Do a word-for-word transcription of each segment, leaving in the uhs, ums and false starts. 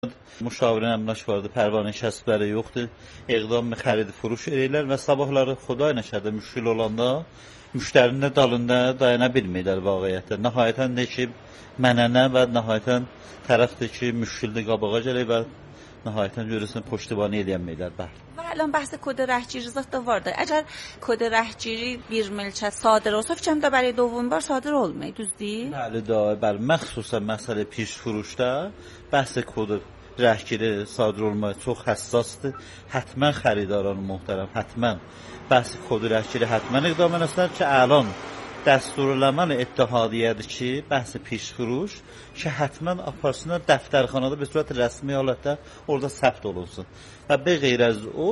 Müşavirin əmlak vardı, pərvanə kəsbləri yoxdur. Eqdam xərid furuş edirlər və sabahları Xuday nəşədə müşkil olanda müştərinin də dalında dayana bilmirlər vaqiətdə. Nəhayətən də ki, mənənə və nəhayətən tərəfdir ki, müşkildə qabağa gəlir və nəhayətən görürsən پشتیبانی edəməyirlər. و الان بحث کد رهگیری ذات وارده. اگر کد رهگیری bir ملکت صادر olsa fikrim də برای دومین بار صادر olmayı düzdür؟ Bəli, da, bəli. Məxsusən məsələ piş furuşda bəhs kod rəhgiri sadir olmaq çox həssasdır. Hətmən xəridaran möhtərəm, hətmən bəhs kod rəhgiri hətmən iqdam eləsinlər ki, əlan dəsturləməli ittihadiyyədir ki, bəhs piş furuş ki, hətmən aparsınlar dəftərxanada bir sürət rəsmi halətdə orada səbt olunsun. Və bəğeyr az o,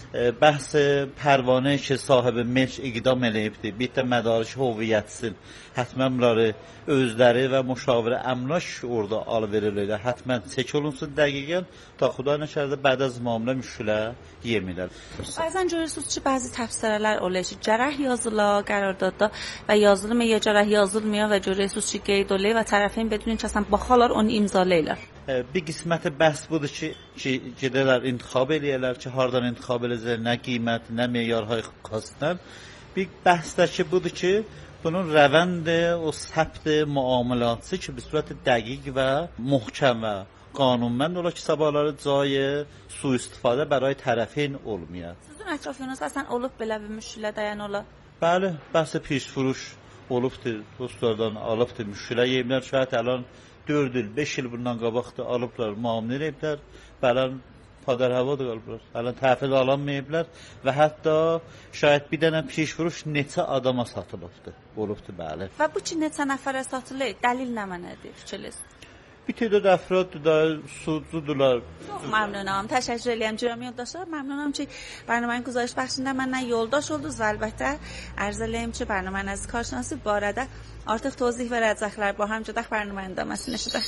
bəhs pərvanə ki, sahibi mülk iqdam eləyibdir, bir də mədariki hüviyyətsin, hətmən bunları özləri və müşavirə əmlak orada alıverirlər, hətmən çək olunsun dəqiqən, ta Xuday nəşərdə bəd az müamilə müşkilə yemirlər. Bəzən görürsünüz ki, bəzi təfsirələr olur ki, cərəh yazılar qərardadda və yazılmıyor ya cərəh yazılmıyor və görürsünüz ki, qeyd olur və tərəfin بدون ki, əsən baxarlar, onu imzalayırlar. Bir qisməti bəhs budur ki, ki gedərlər intikhab eləyərlər ki, hardan intikhab eləyəcəklər, nə qiymət, nə meyarhay xaslar. Bir bəhsdəki budur ki, bunun rəvəndi, o səbti, müamilatı ki, bir sürət dəqiq və muhkəm və qanunmənd olar ki, sabahları cayı sui-istifadə bəray tərəfin olmayar. Sizin ətrafınızda əsən olub belə bir müşkilə dayan ola? Bəli, bəhsə piş furuş olubdur, dostlardan alıbdır, müşkilə yeyimlər şəhət əlan dörd il, beş il bundan qabaqda alıblar, müamilə ediblər, bələn padar hava da qalıblar, bələn təhvil alanmayıblar və hətta şayət bir dənə piş vuruş neçə adama satılıbdır, olubdur, bəli. Və bu ki, neçə nəfərə satılır, dəlil nə mənədir, fikirliz? Bir tədəd əfraddır da, sucudurlar. Çox məmnunam, təşəkkür edirəm Cürəm yoldaşlar. Məmnunam ki, برنامه گزارش بخشنده من نه yoldaş oldunuz və əlbəttə arz eləyim ki, برنامه از کارشناسی barədə artıq توضیح verəcəklər. با هم جدaq برنامه idaməsini eşidək.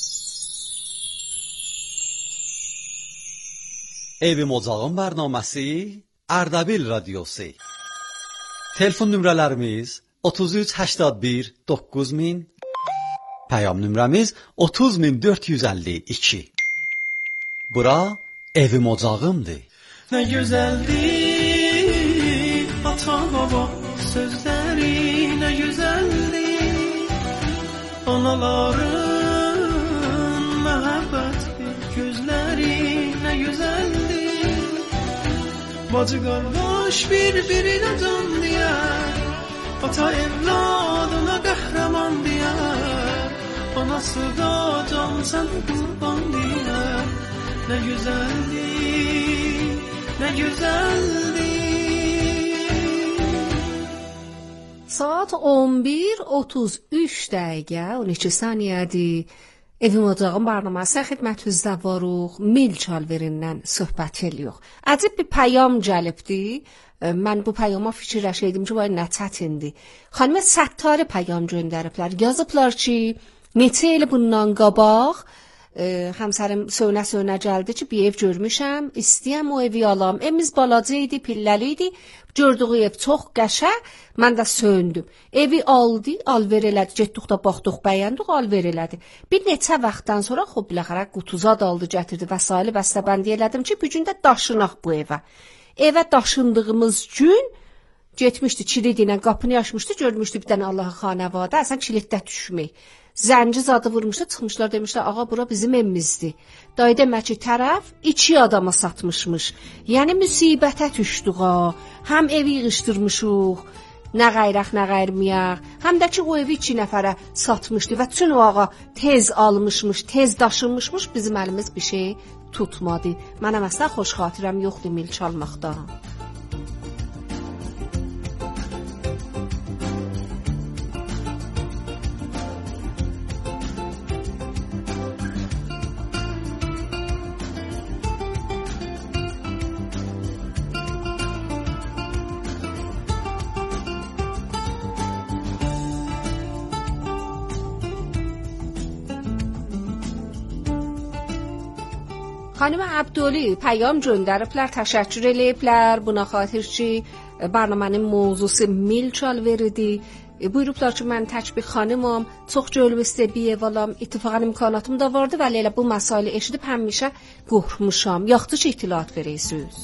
Evim Ocağım برنامه‌si Ardabil Radiosu. Telefon nömrələrimiz otuz üç səksən bir doqquz min, pəyam nömrəmiz otuz min dörd yüz əlli iki. Bura Evim Ocağımdır. Nə gözəldir ata baba sözləri, nə gözəldir anaların məhəbbətli gözləri, nə gözəldir bacı qardaş bir-birinə can deyər, ata evladına qəhrəman deyər, anası da can sən qurban deyər. Nə gözəldir, nə gözəldir. Saat on bir otuz üç dəqiqə on iki saniyədir. Evim Ocağım برنامه‌si xidmətinizdə varıq. Mil çalverindən söhbət edirik. Əcib bir pəyam gəlibdi. Mən bu pəyama fikirləşəydim ki, vay nə çətindir. Xanımə Səttarə pəyam göndəriblər. Yazıblar ki, neçə il bundan qabaq همسرم سونه سونه gəldi ki, bir ev görmüşəm, istəyəm o evi alam. Evimiz balaca idi, pilləli idi. Gördüyü ev çox qəşəng. Mən də söndüm. Evi aldı, alver elədi. Getdik də baxdıq, bəyəndik, alver elədi. Bir neçə vaxtdan sonra xop biləxərə qutuza daldı, gətirdi vəsaili bəstəbəndi elədim ki, bu gün də daşınaq bu evə. Evə daşındığımız gün getmişdi, kilidi ilə qapını açmışdı, görmüşdü bir dənə Allahın xanəvadə, əsən kiliddə düşmək. Zənci zadı vurmuşlar, çıxmışlar demişlər, ağa bura bizim evimizdir. Dayı demək ki, tərəf iki adama satmışmış. Yəni müsibətə düşdük ha. Həm evi yığışdırmışıq, nə qayraq, nə qayrmıyaq. Həm də ki, o evi iki nəfərə satmışdı və çün o ağa tez almışmış, tez daşınmışmış, bizim əlimiz bir şey tutmadı. Mənə məsələ xoş xatirəm yoxdur mil çalmaqda. خانم عبدولی پیام göndəriblər, təşəkkür eləyiblər. Buna xatir ki, برنامهnin mövzusu mil çalveridir. buyurublar ki, mən tək bir xanımam, çox cölb istəbiyə valam, ittifaqan imkanatım da vardı, vəli elə bu məsələ eşidib həmişə qorxmuşam. Yaxşı ki, itilat verirsiniz.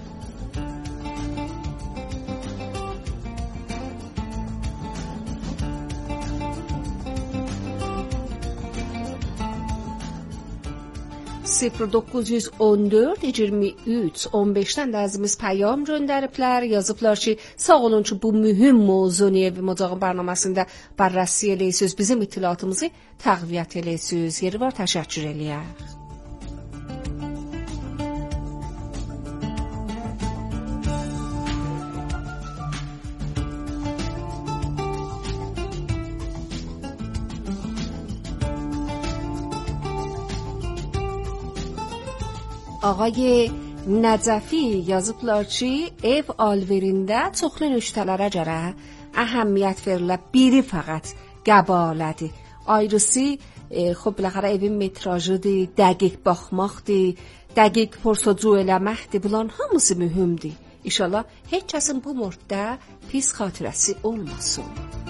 صفر dokuz yüz on dört iyirmi üç on beşdən də əzimiz pəyam göndəriblər, yazıblar ki, sağ olun ki, bu mühüm mövzunu Ev Ocağın bərnaməsində barrasi eləyirsiniz, bizim itilatımızı təqviyyət eləyirsiniz. Yeri var, təşəkkür eləyək. آقای نجفی yazıblar ki, ev alverində çoxlu nöştələrə görə əhəmiyyət verilir. Biri faqat qəbalədir. Ayrısı, خب بالاخره evin metrajıdır, dəqiq baxmaqdır, dəqiq pursucu eləməkdir. Bunların hamısı mühümdür. İnşallah heç kəsin bu mordda pis xatirəsi olmasın.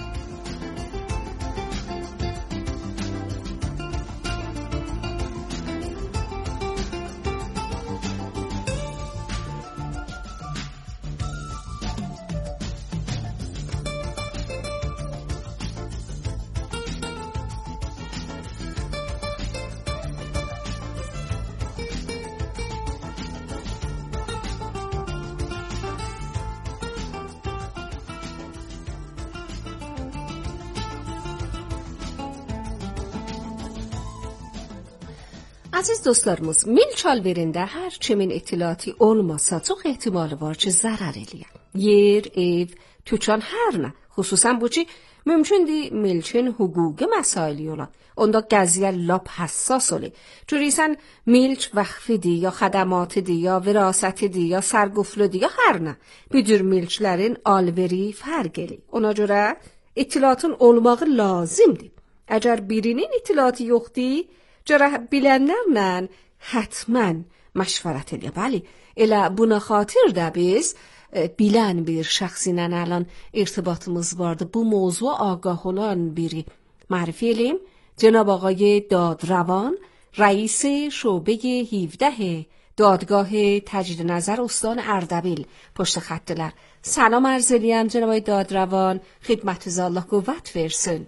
Aziz dostlarımız, mil çalverində hər kimin itilatı olmasa, çox ehtimalı var ki, zarar eləyər. Yer, ev, tükan hər nə. Xüsusən bu ki, mümkündür milkin hüquqi məsaili ola. Onda qəziyə lap həssas olur. Cürisən milk vəxfidir, ya xədəmatıdır, ya virasətidir, ya sərqufludur, ya hər nə. Bu cür milklərin alveri fərq eləyir. Ona görə itilatın olmağı lazımdır. Əgər birinin itilatı yoxdur, Cərə bilənlərlə hətmən məşvərət edir. Bəli, elə buna xatir də biz e, bilən bir şəxsinlə əlan irtibatımız vardı. Bu mövzuya ağah olan biri معرفی eləyim. Cənab آقای دادروان رئیس شعبه هفده دادگاه تجدید نظر استان اردبیل پشت خط‌دار. سلام عرض eləyəm جناب آقای دادروان. خدمت الله قوت versin.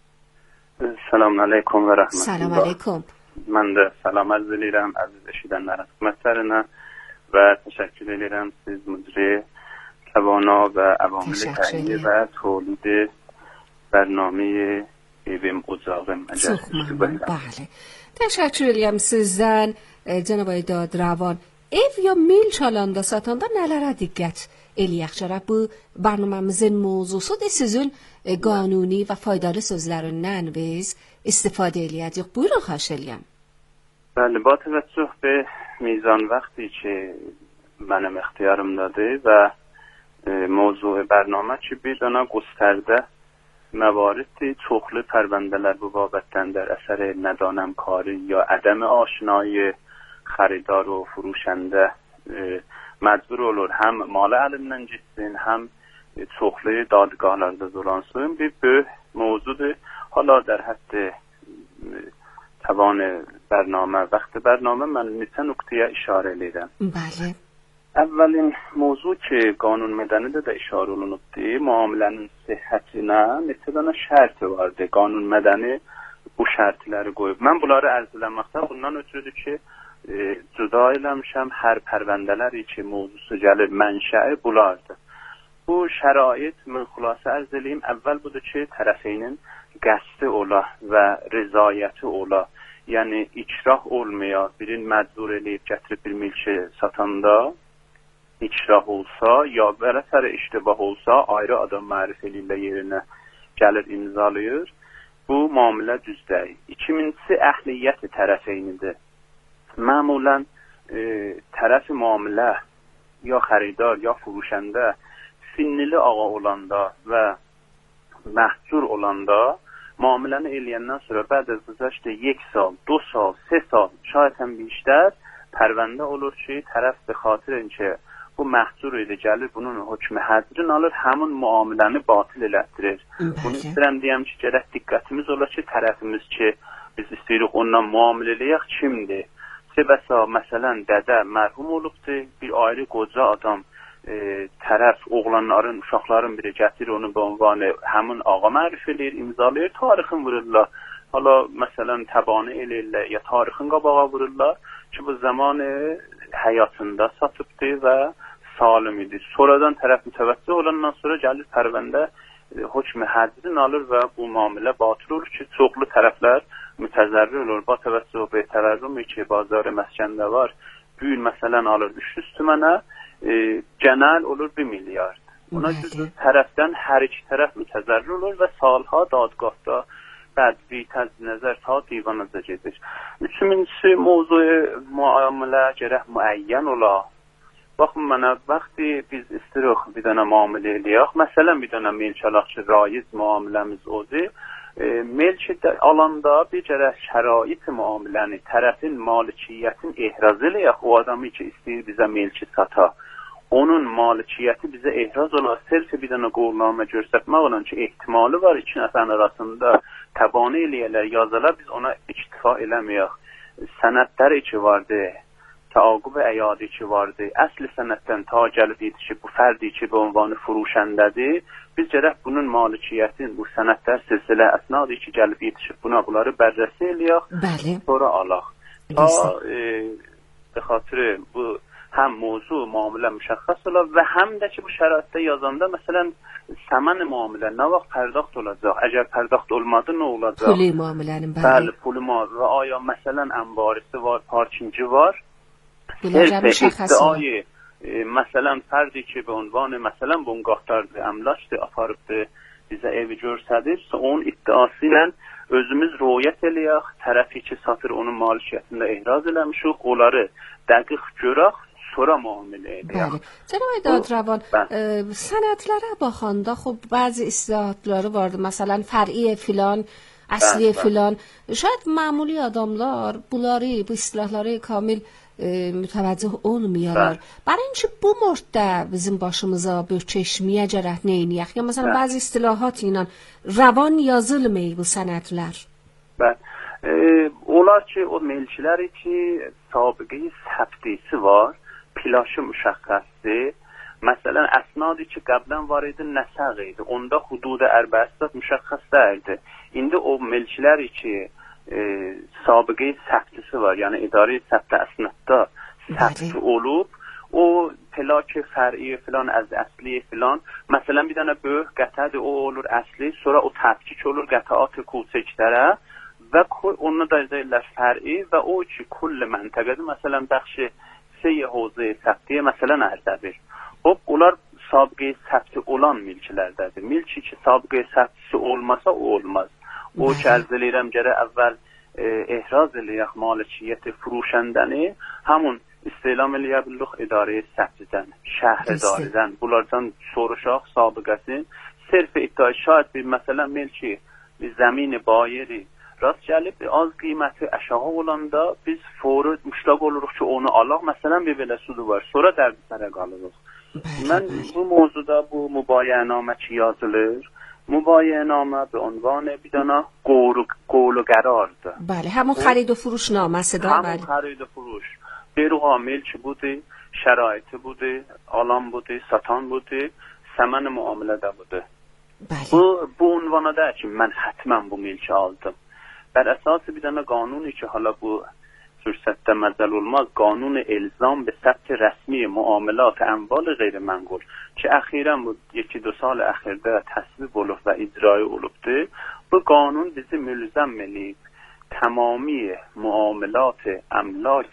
Salam aleykum və rəhmətullah. Salam aleykum. Mən də salam arz edirəm əziz eşidənlərin xidmətlərinə və təşəkkür edirəm siz müdiri Kəvana və əvamili təhiyyə və tolid bərnamə Evim Ocağım. Çox məmnun, bəli. Təşəkkür edirəm sizdən cənab آقای دادروان. Ev ya mil çalanda satanda nələrə diqqət eləyək gərək? Bu bərnaməmizin mövzusudur. Sizin qanuni və faydalı sözlərindən biz istifadə eləyəcəyik. Buyurun, xahiş eləyəm. Bəli, با توجه به میزان وقتی که منم اختیارımdadır və موضوع برنامه ki bir dana göstərdə مواردی çoxlu پروندələr bu babətdən در اثر ندانم کاری یا عدم آشنایی خریدار و فروشنده məcbur olur həm malı əlindən getsin, həm çoxlu dadgahlarda zolansın. Bir böyük mövzudur. Hala در حد توان برنامه وقت برنامه من neçə nöqtəyə işarə edirəm. Bəli. Əvvəlin mövzu ki, qanun mədənidə də işarə olunubdur. Müamilənin sihhətinə neçə dənə şərti vardı. Qanun mədəni bu şərtləri qoyub. Mən bunları ərz eləməkdə bundan ötürüdür ki, e, cüda eləmişəm hər pərvəndələri ki, mövzusu gəlir, mənşəi bulardır. Bu şərait mən xülasə ərz eləyim. Əvvəl budur ki, tərəfinin qəsdi ola və rızayəti ola. Yəni, ikrah olmaya, birin məcbur eləyib gətirib bir milki satanda ikrah olsa, ya belə sərə iştibah olsa, ayrı adam mərif eləyirlə yerinə gəlir, imzalayır. Bu müamilə düzdəyir. İkincisi, əhliyyəti tərəfeynidir. Məmulən e, tərəfi müamilə ya xəridar, ya furuşəndə sinnili ağa olanda və məhcur olanda muamiləni eləyəndən sonra bəd az güzəşdə یک سال، دو سال، سه سال شاید هم بیشتر پرونده olur ki, tərəf به خاطر اینکه bu bu məhcur idi, gəlir bunun hökmü hədrin alır, həmin müamiləni batil elətdirir. Bunu istəyirəm deyəm ki, gərək diqqətimiz ola ki, tərəfimiz ki, biz istəyirik ondan müamilə eləyək kimdir? Sebəsə, məsələn, dədə mərhum olubdur, bir ayrı qoca adam e, tərəf oğlanların, uşaqların biri gətirir onun bu ünvanı həmin ağa mərif eləyir, imzalayır, tarixin vururlar. Hala məsələn təbanı eləyirlər, ya tarixin qabağa vururlar ki, bu zamanı həyatında satıbdır və salim idi. Sonradan tərəf mütəvəccüh olandan sonra gəlir pərvəndə e, hökmü hədrin alır və bu müamilə batıl olur ki, çoxlu tərəflər mütəzərrir olur. Bu təvəccüh və təvəzzüm ki, bazarı məskəndə var. Bu il məsələn alır üç yüz tümənə, e, genel olur bir milyard. Buna görə tərəfdən hər iki tərəf mütəzərrir olur və salha dadgahda bədvi təzd nəzər ta divanaca gedir. Üçüncüsü mövzu müamilə gərək müəyyən ola. Baxın mənə, vaxtı biz istiriq bir dənə müamilə eləyək. Məsələn, bir dənə milk alaq ki, raiz müamiləmiz odur. E, milk alanda bir gərək şərait müamiləni, tərəfin malikiyyətin ehraz eləyək. O adamı ki, istəyir bizə milki sata. Onun malikiyyəti bizə ehraz olar. Sırf bir dənə qovnamə göstərmək olan ki, ehtimalı var iki nəfərin arasında təbanı eləyərlər, yazılar, biz ona iktifa eləməyək. Sənədlər iki vardı, təaqub əyadi iki vardı. Əsli sənəddən ta gəlib yetişib bu fərdi ki, bu ünvanı furuşəndədir. Biz gərək bunun malikiyyətin, bu sənədlər silsilə əsnadı ki, gəlib yetişib buna bunları bərrəsi eləyək, bəli, sonra alaq. Ta e, به خاطر bu həm mövzu müamilə müşəxəs olar və həm də ki bu şəraitdə yazanda məsələn səmən müamilə nə vaxt pərdaxt olacaq? Əgər pərdaxt olmadı nə olacaq? Puli müamilənin bəli. Bəli, puli müamilə və aya məsələn ənbarisi var, parkingi var. Bunlar müşəxəs olar. E, məsələn fərdi ki bu ünvanı məsələn bunqahtardır, əmlakdır, aparıbdır, bizə evi görsədir, onun iddiası ilə özümüz rüyət eləyək, tərəfi ki satır onun malikiyyətində ehraz eləmişik, onları dəqiq görək, sonra müamilə edək. Bəli. Cənab Dadrovan, e, sənədlərə baxanda xub bəzi islahatları vardı. Məsələn, fər'i filan, əsli filan. Şاید معمولی adamlar bunları, bu islahları kamil e, mütəvəccüh olmuyorlar. برای اینکه bu مورد bizim başımıza bir çeşmiyə cərət neyniyək? Ya məsələn, bəzi istilahat ilə ravan yazılmıyor bu sənədlər. Bəli. E, onlar ki, o melçilər ki, sabiqə səbtisi var, plaşı müşəxxəsdir. Məsələn, əsnadı ki, qəblən var idi, nəsəq idi. Onda hudud ərbəstat müşəxxəs dəyildi. İndi o melçilər ki, e, sabiqə səbtisi var, yəni idarə səbtə əsnadda səbti olub, o plak fər'i filan, az əsli filan, məsələn, bir dənə böyük qətədir, o olur əsli, sonra o təfkik olur qətəat koçəklərə və onunla da deyirlər fər'i və o ki, kull məntəqədir, məsələn, bəxşi seyyə hovzə səbtiyə, məsələn, ərdəbir. Hop, onlar sabiqə səbti olan milkilərdədir. Milki ki, sabiqə səbtisi olmasa, o olmaz. O ki, ərz eləyirəm, gərək əvvəl e, ehraz eləyək malikiyyəti furuşəndəni, həmun istilam eləyə bildik idarə səbtidən, şəhər idarədən, bunlardan soruşaq sabiqəsin. Sırf iddia şayət bir məsələn milki, bir zəmini bayeri rast gəlib, az qiyməti aşağı olanda biz fori müştaq oluruq ki, onu alaq. Məsələn, bir belə sudu var, sonra dərbislərə qalırıq. Mən bu mövzuda bu mübayənamə ki yazılır, mübayənamə به عنوان bir dənə قول و قرارdır. بله، همون خرید و فروش نامه ده. همون خرید و فروش. بیرو ملک بوده، شرایط بوده، آلان بوده، ساتان بوده، ثمن معامله ده بوده. بله. Bu bu ünvanada ki mən həttəmən bu mülki aldım. Bər əsası bir dənə qanuni ki hala bu fürsətdə məzəl olmaz, qanun elzam به ثبت رسمی معاملات اموال غیر منقول ki əxirən bu iki دو سال əxirdə təsvib olub və icrayı olubdur. Bu qanun bizi mülzəm eləyib tamami معاملات املاک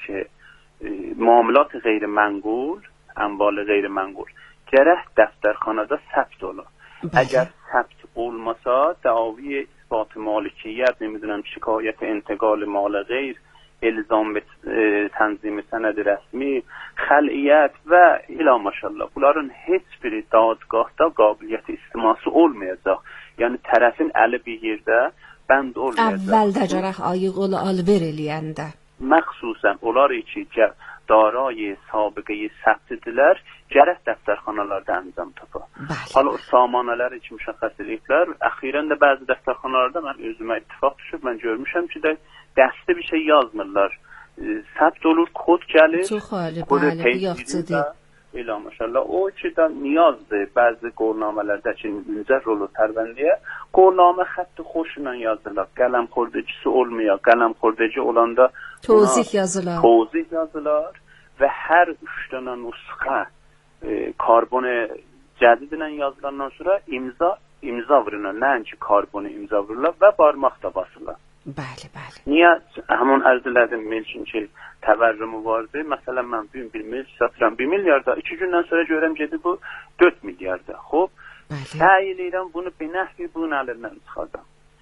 معاملات غیر منقول، اموال غیر منقول gərək dəftərxanada ثبت ola. اگر ثبت olmasa دعاوی اثبات مالکیت، نمیدونم شکایت انتقال مال غیر، الزام به تنظیم سند رسمی، خلعیت və ilə maşallah bunların heç biri dadgahda qabiliyyəti istiması olmayacaq. Yəni tərəfin əli bir yerdə bənd olmayacaq. Əvvəldə gərək ayıq ola alver eləyəndə. Məxsusən onlar ki دارای سابقه ثبtdilər gərək dəftərxanalarda əncam tapa. Hala o samanələr heç müşəxəs ediblər. Əxirən də bəzi dəftərxanalarda mən özümə ittifaq düşüb, mən görmüşəm ki, də dəstə bir şey yazmırlar. Səbt olur, kod gəlir. Çox xalı, bəli, yaxçıdır. Elə maşallah. O ki də niyazdır. Bəzi qolnamələrdə ki, müzər olur pərvəndiyə. Qolnamə xətti xoşla yazılır. Qələm xordacısı olmuyor. Qələm xordacı olanda tozih yazılar. Tozih yazılar və hər üç dənə nüsxə e, karbonu cədidlə yazılandan sonra imza imza vurulur. Nəinki karbonu imza vurulur və barmaq da basılır. Bəli, bəli. Niyə həmin ərz elədim milkin ki, təvərrümü vardı. Məsələn, mən bir, bir milk satıram bir milyarda, iki gündən sonra görəm gedi bu dörd milyarda. Xob, səy eləyirəm bunu bir nəhvi bunun əlindən çıxacam.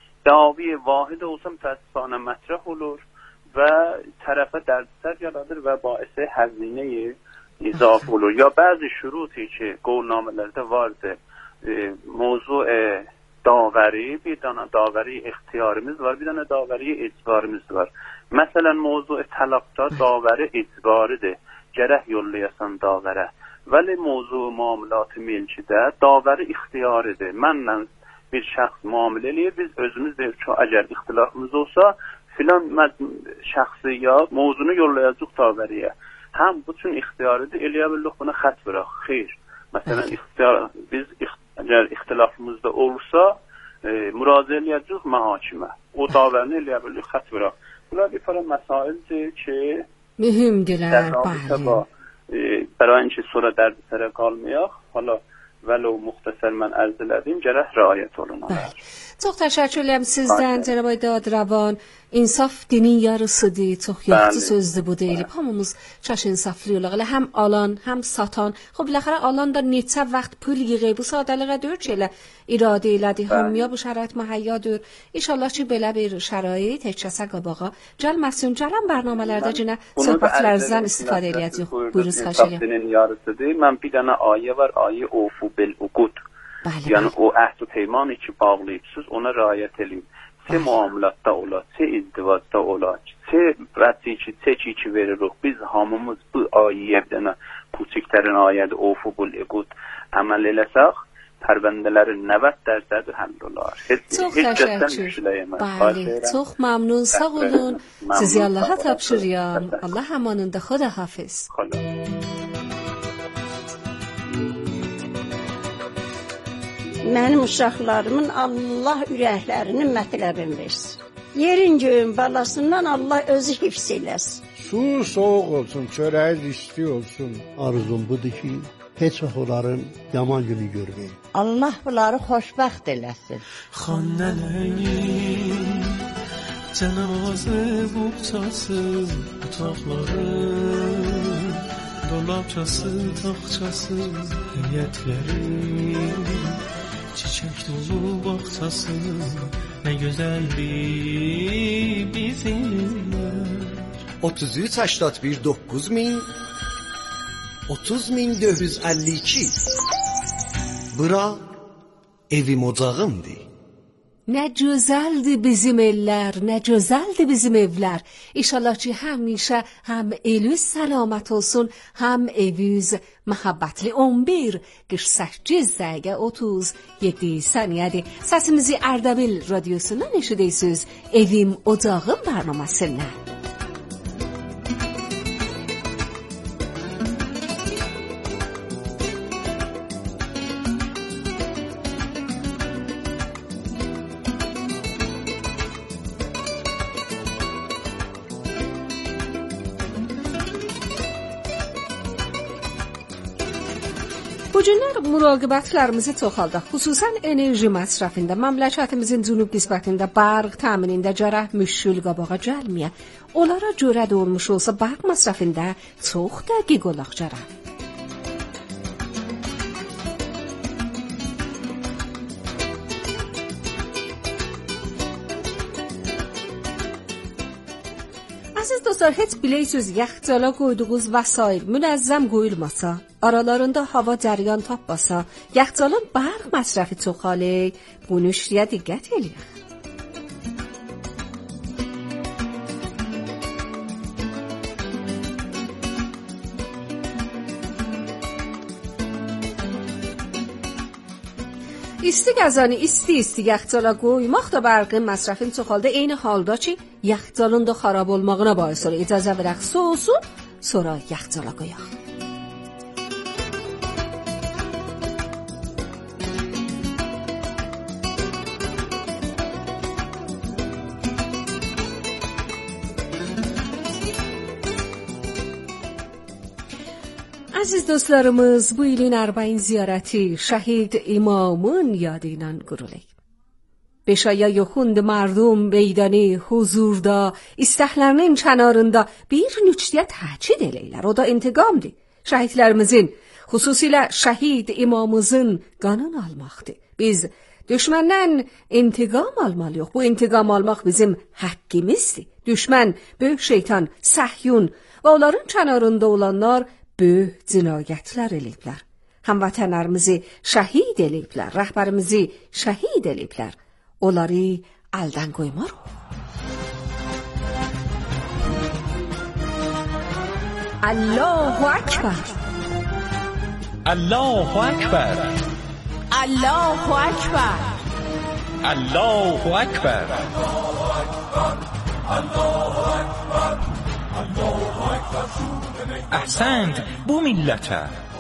Davi vahid olsam təəssüfanə mətrəh olur və tərəfə dərdisər yaradır və baisi həzinəyi izaf olur. Ya bəzi şuruti ki, qolnamələrdə vardı, e, mövzu e, davəri, bir dənə davəri ixtiyarımız var, bir dənə davəri icbarımız var. Məsələn, mövzu tələqdə davəri icbaridir, gərək yollayasan davərə. Vəli mövzu muamilat-ı milkidə davəri ixtiyaridir. Mənlə bir şəxs muamilə eləyir, biz özümüz deyir ki, əgər ixtilafımız olsa, filan şəxsi ya mövzunu yollayacaq davəriyə. Həm bütün ixtiyaridir, eləyə bildik buna xət bıraq, xeyr. Məsələn, ixtiyar, biz əgər ixtilafımızda olursa, e, müraciə eləyəcək məhakimə. O davəni eləyə bildik xət bıraq. Bunlar bir para məsaildir ki, mühümdürlər, bəli. E, bərayin ki, sonra dərdisərə qalmayaq, hala vələ o müxtəsər mən ərz elədim, gərək rəayət olunlar. Çox təşəkkür edirəm sizdən, cənab Dadravan. İnsaf dinin yarısıdır. Çox yaxşı sözdür bu deyilib. Hamımız çaş insaflıyıq. Elə həm alan, həm satan. Xub, biləxərə alan da neçə vaxt pul yığıb. Bu sadələrə deyir ki, elə iradə elədi. Hamıya bu şərait mühəyyadır. İnşallah ki, belə bir şərait heç kəsə qabağa gəlməsin. Gələn bərnamələrdə cinə söhbətlərinizdən istifadə edəcəyik. Buyurunuz, xahiş edirəm. İnsaf dinin yarısıdır. Mən bir dənə ayə var, ayə ofu bil uqud. Bəli, yəni o əhd və peymanı ki bağlayıbsınız, ona riayət edin. Çə muamilatda ola, çə izdivacda ola, çə vəzi ki, çə ki ki veririk. Biz hamımız bu ayəyə bir dənə puçiklərin ayədi ofu bul equd əməl eləsək, pərvəndələrin nəvət dərsədi həll olar. Çox təşəkkür. Bəli, çox məmnun, sağ olun. Sizi Allaha tapşırıram. Allah amanında, xuda hafiz. Mənim uşaqlarımın Allah ürəklərinin mətləbini versin. Yerin göyün balasından Allah özü hifz eləsin. Su soğuk olsun, çöreğiniz isti olsun. Arzum budur ki, heç vaxt onların yaman günü görmeyin. Allah bunları xoşbəxt eləsin. Xannələyin cənazə buxçası, otaqları, dolapçası, taxçası, heyətləri, çiçək dolu bağçası, nə gözəldir bizimlər. otuz üç هشتاد bir dokuz min otuz min dörd yüz əlli iki. Bura evim ocağımdır. Nə gözəldir bizim ellər, nə gözəldir bizim evlər. İnşallah ki həmişə həm elüz səlamət olsun, həm evüz məhəbbətli. on bir qırx səkkiz dəqiqə otuz yeddi saniyədir. Səsimizi Ərdəbil radiosundan eşidirsiniz. Evim ocağım bərnaməsindən. Bu günlər müraqibətlərimizi çoxaldaq. Xüsusən enerji məsrəfində, məmləkətimizin cənub qismətində barq təminində cərəh müşkül qabağa gəlməyə. Onlara görə də olmuş olsa barq məsrəfində çox dəqiq olaq cərəh. Aziz dostlar, heç bilirsiniz yaxçala qoyduğunuz vəsail münəzzəm qoyulmasa, aralarında hava cəryan tapmasa, yaxçalın barq məsrəfi çoxalır. Bunu işləyə diqqət edin. İsti gəzəni isti-isti yaxçala qoymaq da bərqin məsrəfin çoxaldı. Eyni halda ki, yaxçalın da xarab olmağına bais olur. İcazə verək soğusun, sonra yaxçala qoyaq. Aziz dostlarımız, bu ilin Arbain ziyareti şehit imamın yadıyla qurulur. Beşaya yoxund mardum beydani huzurda, istəklərinin kənarında bir nüçdiyə təkid eləyirlər. O da intiqamdır. Şəhidlərimizin, xüsusilə şəhid imamımızın qanını almaqdır. Biz düşməndən intiqam almalıyıq. Bu intiqam almaq bizim haqqımızdır. Düşmən, böyük şeytan, səhyun və onların kənarında olanlar böyük cinayətlər eləyiblər. Həmvətənlərimizi şəhid eləyiblər, rəhbərimizi şəhid eləyiblər. Onları aldan qoymarıq. Allahu Akbar. Allahu Akbar. Allahu Akbar. Allahu Akbar. Əhsənd bu millətə.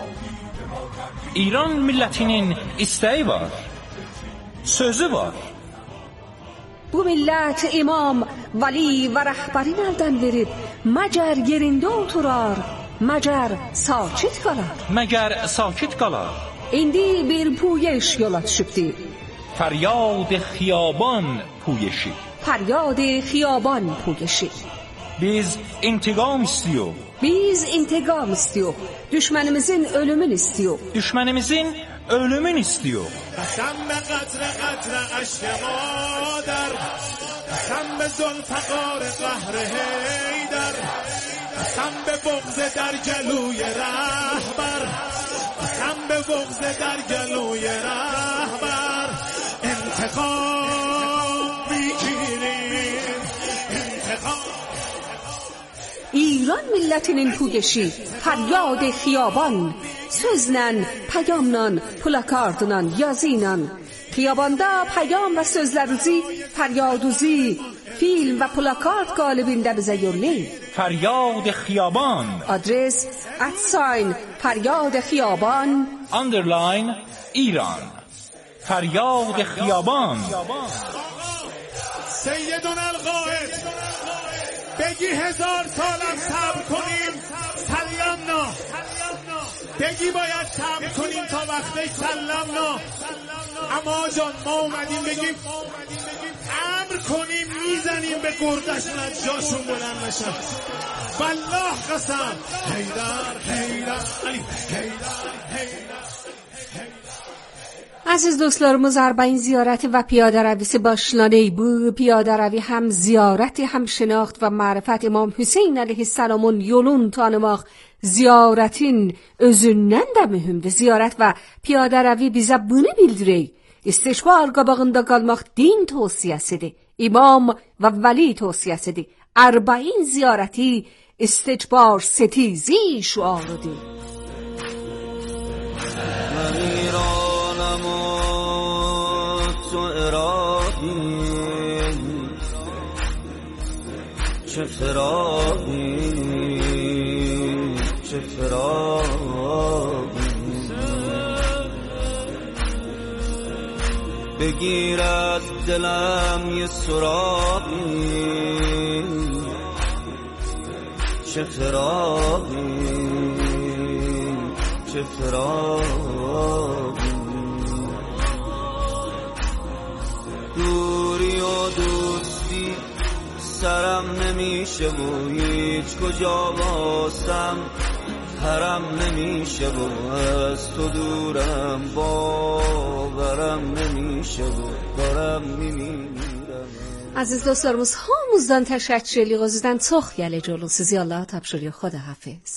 İran millətinin istəyi var, sözü var. Bu millət imam, vali və rəhbərin əldən verib, məgər yerində oturar, məgər sakit qalar. Məgər sakit qalar. İndi bir puyəş yola düşübdür. Fəryad xiyaban puyəşi. Fəryad xiyaban puyəşi. Biz intiqam istiyor. Biz intiqam istiyor. Düşmənimizin ölümünü istiyor. Düşmənimizin ölümünü istiyor. قسم به قطر قطر عشق مادر، قسم به ذوالفقار قهر حیدر، قسم به بغض در گلوی رهبر، قسم به بغض در گلوی رهبر. انتقام میگیریم، انتقام. ایران millətinin puyəşi, fəryad xiyaban, sözlə, pəyamla, plakardla, yazıyla, xiyabanda pəyam və sözlərinizi, fəryaduzi, film və plakard qalibində bizə yollayın. Fəryad xiyaban. Adres at sign fəryad xiyaban underline İran. Fəryad xiyaban. سیدون القائد بگی هزار سالم صبر کنیم سلمنا، بگی باید صبر کنیم تا وقتش سلمنا. اما جان ما اومدیم بگیم امر کنیم، میزنیم به گردشون از جاشون بلند بشن. والله قسم حیدر حیدر علی حیدر حیدر. Aziz dostlarımız, Arbain ziyarəti və piyadə rəvisi başlanır. Bu piyadə rəvi həm ziyarəti, həm şinaxt və mərifət İmam Hüseyin əleyhissalamın yolun tanımaq, ziyarətin özündən də mühümdür. Ziyarət və piyadə rəvi bizə bunu bildirir. İstiqbal qabağında qalmaq din tövsiyəsidir. İmam və vəli tövsiyəsidir. Arbain ziyarəti istiqbal setizi şüarıdır. چه فراقی چه فراقی بگیرد دلم یه سراغی چه فراقی چه فراقی دوری و دوستی سرم نمیشه و هیچ کجا واسم حرم نمیشه و از تو دورم باورم نمیشه و دارم میمیرم. Aziz dostlarımız, hamımızdan təşəkkür edirik. Özünüzdən çox gəlici olun. Sizi Allaha tapşırıyor. Xudahafiz.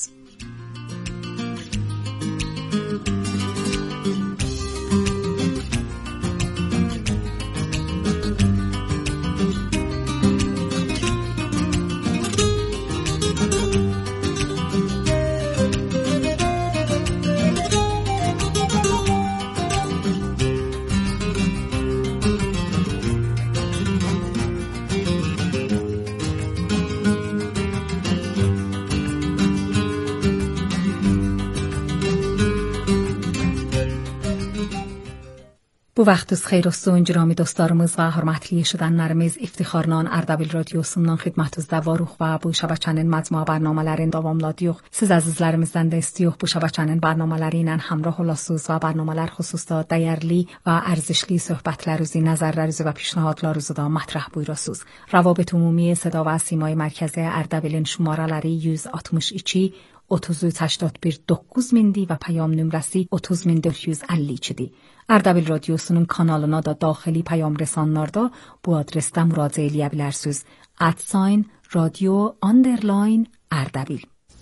Bu vaxtınız xeyir olsun, girami dostlarımız və hörmətli eşidənlərimiz, İftixarla Ardabil Radiosundan xidmətinizdə varıq və bu şəbəkənin məcmua bərnamələrini davamladıyıq. Siz əzizlərimizdən də istiyoruz bu şəbəkənin bərnamələri ilə həmrah olasınız və bərnamələr xüsusda dəyərli və ərzişli söhbətlərinizi, nəzərlərinizi və پیشنهادlarınızı da mətrəh buyurasınız. روابط عمومی صدا و سیمای مرکزی اردبیلin şumaraları yüz altmış iki otuz üç هشتاد و bir dokuz mindi və payam nömrəsi otuz min dörd yüz əlli ikidir. Ardabil Radiosunun kanalına da daxili payam rəsanlarda bu adresdə müraciə eləyə bilərsiniz. at sign radio underline ardabil.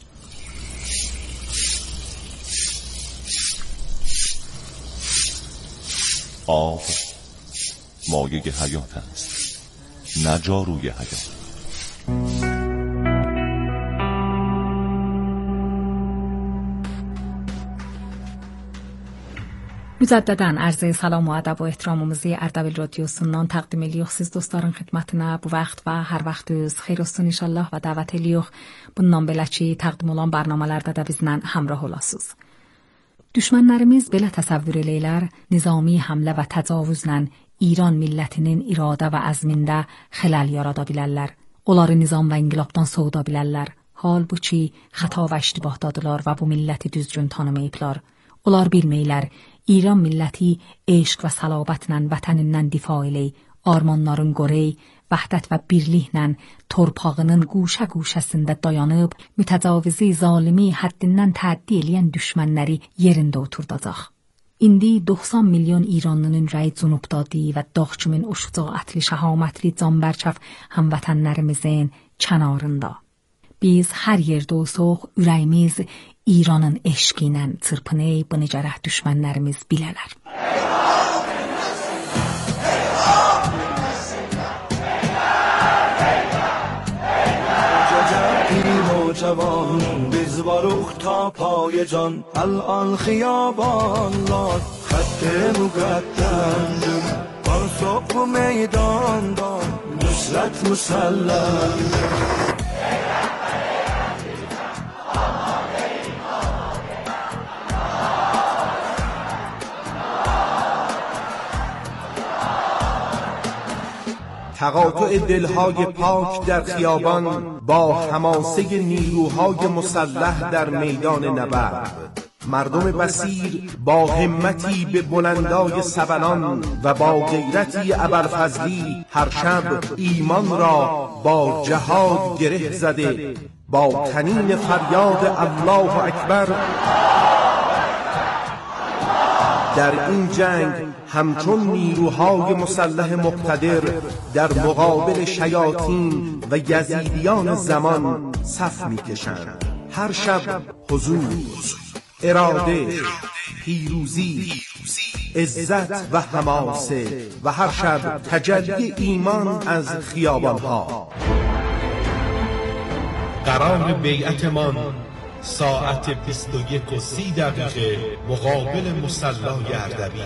آب مایه حیات است، نه جاروی حیات. مجدداً عرض سلام و ادب و احترامımızı Ardabil Radiosundan təqdim edirik siz dostların xidmətinə bu vaxt və hər vaxtınız xeyir olsun inşallah və dəvət edirik. Bundan belə ki, təqdim olan proqramlarda da bizlə həmrah olasınız. Düşmənlərimiz belə təsəvvür eləyirlər, nizami həmlə və təcavüzlə İran millətinin iradə və əzmində xələl yarada bilərlər. Onları nizam və inqilabdan soğuda bilərlər. Halbuki xəta və iştibahdadılar və bu milləti düzgün tanımayıblar. Onlar bilməyirlər, İran milləti eşq və səlabətlə vətənindən difa eləyir, armanların qorey, vəhdət və birliklə torpağının quşə-quşəsində dayanıb, mütəcavüzi, zalimi, həddindən təəddi eləyən düşmənləri yerində oturdacaq. İndi doxsan milyon İranlının rəyi cünubdadır və dağ kimin o şücaətli, şəhamətli, canbərkəf həmvətənlərimizin kənarında. Biz hər yerdə olsaq, ürəyimiz İranın eşqi ilə çırpınır, bunu gərək düşmənlərimiz bilələr. جوان بزباروخ تا پای جان الان خیابان لاد خط مقدم پرسوق و میدان دان نصرت مسلم تقاطع دلهای پاک در خیابان با حماسه نیروهای مسلح در میدان نبرد، مردم بصیر با همتی به بلندای سبلان و با غیرتی ابوالفضلی هر شب ایمان را با جهاد گره زده، با طنین فریاد الله اکبر در این جنگ همچون نیروهای مسلح مقتدر در مقابل شیاطین و یزیدیان زمان صف می‌کشند. هر شب حضور، اراده، پیروزی، عزت و حماسه و هر شب تجلی ایمان از خیابان‌ها. قرار بیعتمان ساعت بیست و یک و سی دقیقه مقابل مصلی اردبیل.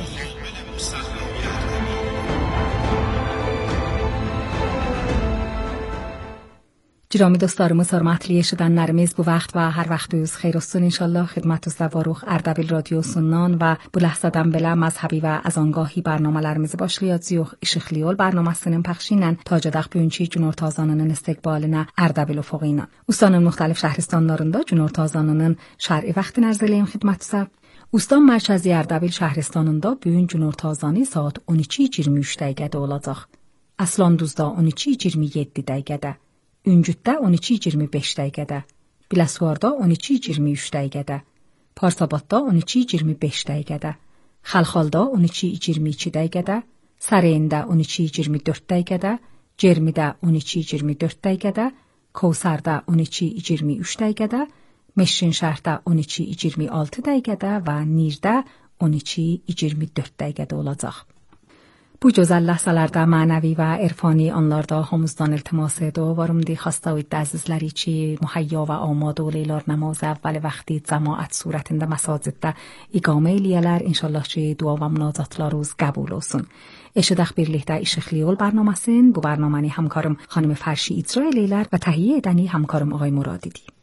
Girami dostlarımız, hörmətli eşidənlərimiz, bu vaxt və hər vaxtınız xeyir olsun inşallah. Xidmətinizdə varıq Ardabil Radiosundan və bu ləhzədən belə məzhəbi və əzangahi bərnamələrimizi başlayacağıq. İşıqlı yol bərnaməsinin pəxşi ilə ta cadaq bugünkü günorta azanının istiqbalinə Ardabil ufuğu ilə. Ustanın müxtəlif şəhristanlarında günorta azanının şər'i vaxtını ərz eləyim xidmətinizə. Ustan mərkəzi Ardabil şəhristanında bugün günorta azanı saat on iki iyirmi üç dəqiqədə olacaq. Aslanduzda on iki iyirmi yeddi dəqiqədə. Üncütdə on iki iyirmi beş dəqiqədə, Biləsuvarda on iki iyirmi üç dəqiqədə, Parsabadda on iki iyirmi beş dəqiqədə, Xalxalda on iki iyirmi iki dəqiqədə, Sarayında on iki iyirmi dörd dəqiqədə, Cermidə on iki iyirmi dörd dəqiqədə, Kovsarda on iki iyirmi üç dəqiqədə, Meşrinşəhərdə on iki iyirmi altı dəqiqədə və Nirdə on iki iyirmi dörd dəqiqədə olacaq. Bu gözəl ləhzələrdə mənəvi və irfani anlarda hamımızdan iltimas ediyorumdi. Xəstəlik əzizləri ki, mühəyya və amade olurlar namaz əvvəl vaxtı cəmaət surətində məsaciddə iqamə eləyərlər. İnşallah ki, dua və münacatlarınız qəbul olsun. Eşidək birlikdə İşıqlı yol bərnaməsin. Bu bərnaməni həmkarım xanım Fərşi icra eləyirlər və təhiyyə edəni həmkarım ağay Muradidir.